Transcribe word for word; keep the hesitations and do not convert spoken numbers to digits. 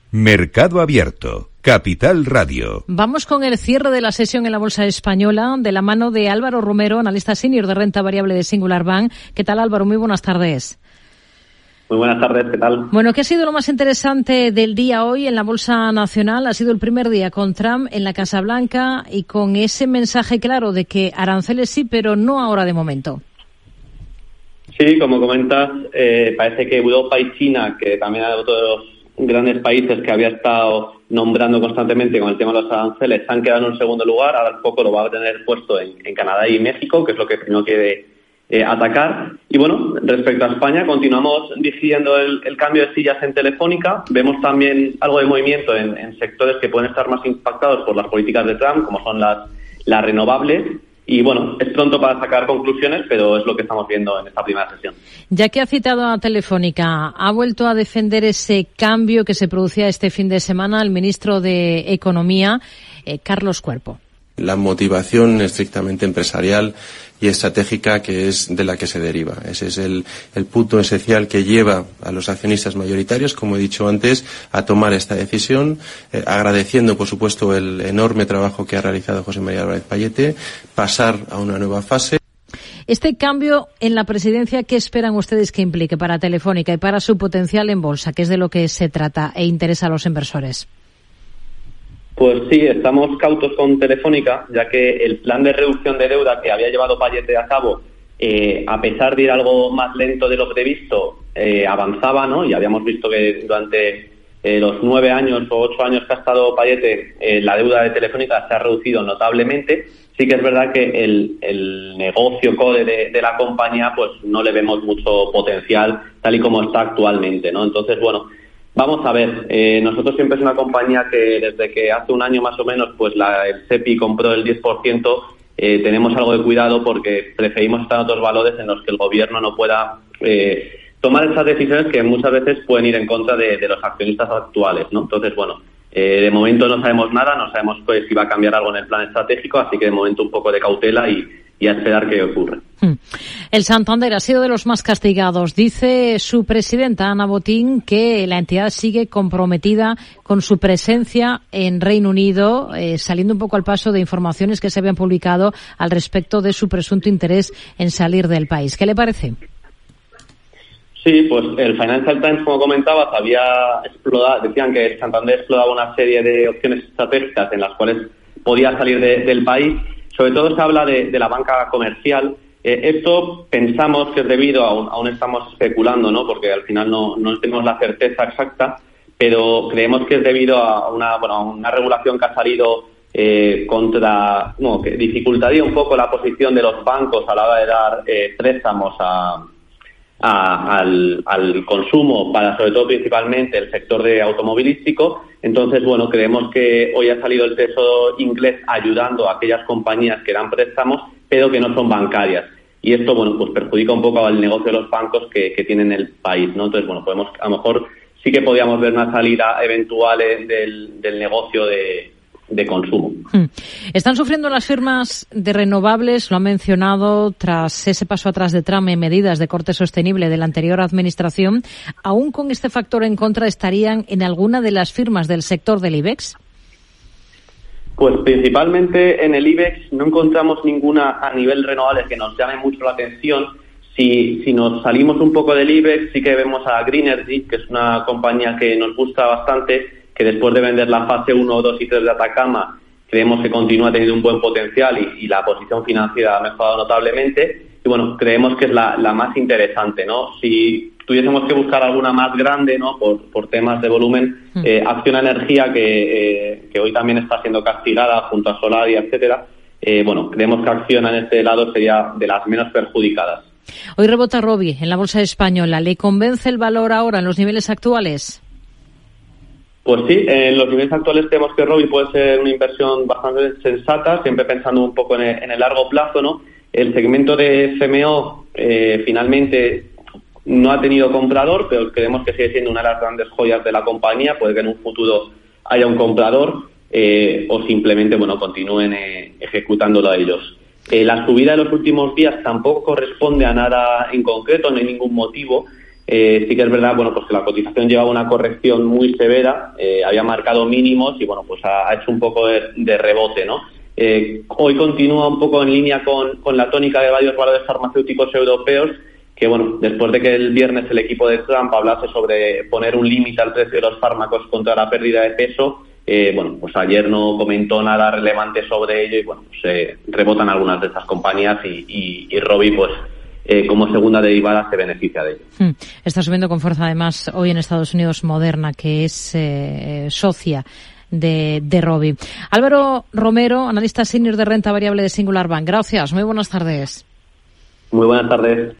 Mercado Abierto, Capital Radio. Vamos con el cierre de la sesión en la Bolsa Española, de la mano de Álvaro Romero, analista senior de renta variable de Singular Bank. ¿Qué tal, Álvaro? Muy buenas tardes. Muy buenas tardes, ¿qué tal? Bueno, ¿qué ha sido lo más interesante del día hoy en la Bolsa Nacional? Ha sido el primer día con Trump en la Casa Blanca y con ese mensaje claro de que aranceles sí, pero no ahora de momento. Sí, como comentas, eh, parece que Europa y China, que también hay otros grandes países que había estado nombrando constantemente con el tema de los aranceles, se han quedado en un segundo lugar. Ahora un poco lo va a tener puesto en, en Canadá y México, que es lo que primero quiere eh, atacar. Y bueno, respecto a España, continuamos decidiendo el, el cambio de sillas en Telefónica. Vemos también algo de movimiento en, en sectores que pueden estar más impactados por las políticas de Trump, como son las, las renovables. Y bueno, es pronto para sacar conclusiones, pero es lo que estamos viendo en esta primera sesión. Ya que ha citado a Telefónica, ha vuelto a defender ese cambio que se producía este fin de semana el ministro de Economía, eh, Carlos Cuerpo. La motivación estrictamente empresarial y estratégica que es de la que se deriva. Ese es el, el punto esencial que lleva a los accionistas mayoritarios, como he dicho antes, a tomar esta decisión, eh, agradeciendo, por supuesto, el enorme trabajo que ha realizado José María Álvarez Pallete, pasar a una nueva fase. Este cambio en la presidencia, ¿qué esperan ustedes que implique para Telefónica y para su potencial en bolsa, que es de lo que se trata e interesa a los inversores? Pues sí, estamos cautos con Telefónica, ya que el plan de reducción de deuda que había llevado Pallete a cabo, eh, a pesar de ir algo más lento de lo previsto, eh, avanzaba, ¿no? Y habíamos visto que durante eh, los nueve años o ocho años que ha estado Pallete, eh, la deuda de Telefónica se ha reducido notablemente. Sí que es verdad que el, el negocio core de, de la compañía, pues no le vemos mucho potencial tal y como está actualmente, ¿no? Entonces, bueno, vamos a ver, eh, nosotros siempre es una compañía que desde que hace un año más o menos pues la, el SEPI compró el diez por ciento, eh, tenemos algo de cuidado porque preferimos estar en otros valores en los que el gobierno no pueda eh, tomar esas decisiones que muchas veces pueden ir en contra de, de los accionistas actuales, ¿no? Entonces, bueno, eh, de momento no sabemos nada, no sabemos pues, si va a cambiar algo en el plan estratégico, así que de momento un poco de cautela y, y a esperar qué ocurre. El Santander ha sido de los más castigados. Dice su presidenta, Ana Botín, que la entidad sigue comprometida con su presencia en Reino Unido, eh, saliendo un poco al paso de informaciones que se habían publicado al respecto de su presunto interés en salir del país. ¿Qué le parece? Sí, pues el Financial Times, como comentabas, había explorado, decían que Santander exploraba una serie de opciones estratégicas en las cuales podía salir de, del país. Sobre todo se habla de, de la banca comercial. Eh, esto pensamos que es debido, aún, aún estamos especulando, ¿no? Porque al final no, no tenemos la certeza exacta, pero creemos que es debido a una, bueno, a una regulación que ha salido eh, contra, no, que dificultaría un poco la posición de los bancos a la hora de dar eh, préstamos a, a, al, al consumo para, sobre todo, principalmente el sector de automovilístico. Entonces, bueno, creemos que hoy ha salido el Tesoro inglés ayudando a aquellas compañías que dan préstamos, pero que no son bancarias. Y esto, bueno, pues perjudica un poco al negocio de los bancos que, que tienen el país, ¿no? Entonces, bueno, podemos, a lo mejor sí que podríamos ver una salida eventual del, del negocio de, de consumo. Están sufriendo las firmas de renovables, lo ha mencionado, tras ese paso atrás de Trump en medidas de corte sostenible de la anterior administración. ¿Aún con este factor en contra estarían en alguna de las firmas del sector del IBEX? Pues principalmente en el IBEX no encontramos ninguna a nivel renovables que nos llame mucho la atención. Si, si nos salimos un poco del IBEX, sí que vemos a Greenergy, que es una compañía que nos gusta bastante, que después de vender la fase uno, dos y tres de Atacama, creemos que continúa teniendo un buen potencial y, y la posición financiera ha mejorado notablemente. Y bueno, creemos que es la, la más interesante, ¿no? Si tuviésemos que buscar alguna más grande, ¿no? Por, por temas de volumen, eh, Acciona Energía, que, eh, que hoy también está siendo castigada junto a Solaria, etcétera. Eh, bueno, creemos que Acciona en este lado sería de las menos perjudicadas. Hoy rebota Robi en la bolsa española. ¿Le convence el valor ahora en los niveles actuales? Pues sí, en los niveles actuales creemos que Robi puede ser una inversión bastante sensata, siempre pensando un poco en el, en el largo plazo, ¿no? El segmento de C M O eh, finalmente no ha tenido comprador, pero creemos que sigue siendo una de las grandes joyas de la compañía. Puede que en un futuro haya un comprador eh, o simplemente bueno continúen eh, ejecutándolo a ellos. Eh, la subida de los últimos días tampoco corresponde a nada en concreto, no hay ningún motivo. Eh, sí que es verdad, bueno, pues que la cotización llevaba una corrección muy severa, eh, había marcado mínimos y bueno, pues ha, ha hecho un poco de, de rebote, ¿no? Eh, hoy continúa un poco en línea con, con la tónica de varios valores farmacéuticos europeos, que bueno, después de que el viernes el equipo de Trump hablase sobre poner un límite al precio de los fármacos contra la pérdida de peso, eh, bueno, pues ayer no comentó nada relevante sobre ello y bueno, pues eh, rebotan algunas de estas compañías y, y, y Rovi, pues eh, como segunda derivada se beneficia de ello. Hmm. Está subiendo con fuerza además hoy en Estados Unidos Moderna, que es eh, socia de, de Rovi. Álvaro Romero, analista senior de renta variable de Singular Bank. Gracias, muy buenas tardes. Muy buenas tardes.